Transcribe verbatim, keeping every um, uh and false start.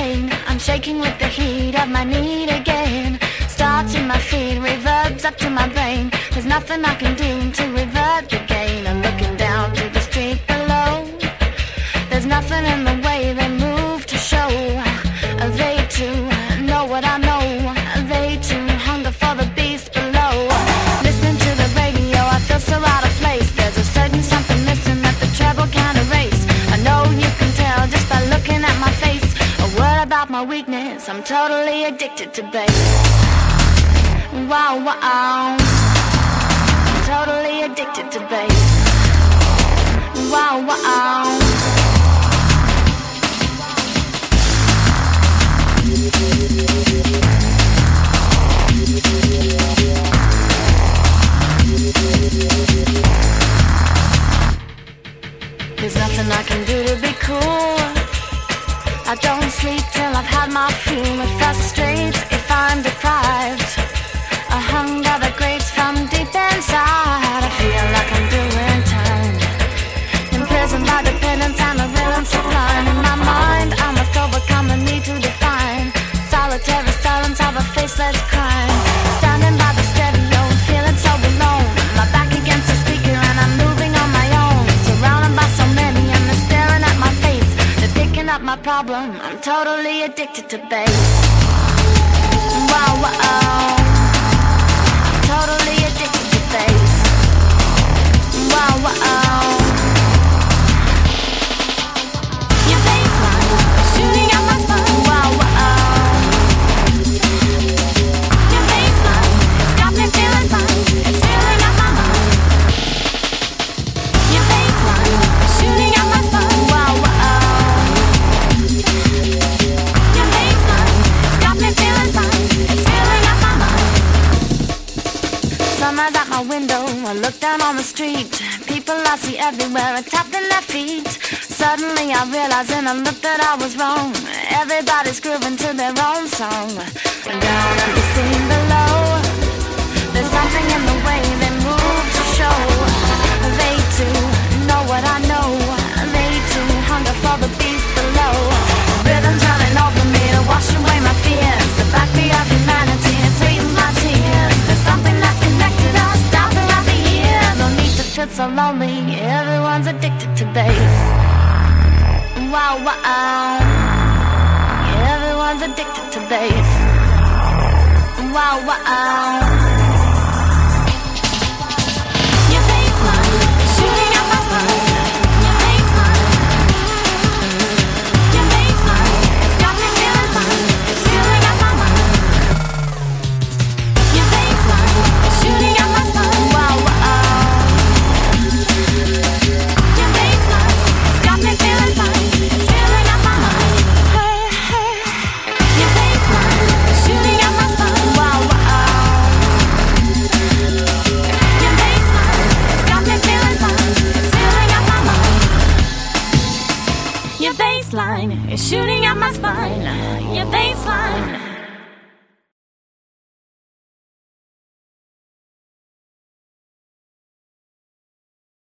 pain. I'm shaking with the heat of my need again. Starts in my feet, reverbs up to my brain. There's nothing I can do to revert the gain. I'm looking down to the street below. There's nothing in the way they move to show. They too know what I know. They too hunger for the beast below. Listening to the radio, I feel so out of place. There's a certain something missing that the treble can't erase. I know you can tell just by looking at my face. A word about my weakness, I'm totally addicted to bass. Wow, wow, I'm totally addicted to bass. Wow, wow. There's nothing I can do to be cool. I don't sleep till I've had my fill. It frustrates if I'm deprived. A hunger that grates from deep inside. I feel like I'm doing time. Imprisoned by dependence and the rhythm sublime. In my mind, I must overcome the need to define. Solitary silence of a faceless crime. Standing by the stereo, feeling so alone. My back against the speaker and I'm moving on my own. Surrounded by so many and they're staring at my face. They're picking up my problem, I'm totally addicted to bass. Wow, wow, I'm totally addicted to bass. Wow, wow. Your bassline shooting out my spine. Wow, wow. Your bassline has got me feeling fine. It's filling up my mind. Your bassline shooting out my spine. Wow, wow. Your bassline has got me feeling fine. It's filling up my mind. Summer's at my window, I look down on the street. People I see everywhere are tapping their feet. Suddenly I realize in a look that I was wrong. Everybody's grooving to their own song. Down at the scene below, there's something in the way they move to show. They too know what I know. They too hunger for the beast below. Rhythms running over me to wash away my fears. The backbeat of humanity, it sweetens my tears. There's something that's connected us down throughout the years. No need to feel so lonely, everyone's addicted to bass. Wow, wow, everyone's addicted to bass. Wow, wow. Your bassline shooting out my spine. Your bassline, your bassline, it's got me feeling fine. It's filling up my mind. Your bassline shooting out my spine. Wow, wow. Your bassline, it's got me feeling fine. It's filling up my mind. Hey, hey. Your bassline shooting out my spine. Wow, wow. Your bassline, it's got me feeling fine. It's filling up my mind. Your bassline is shooting out my spine. Your bassline.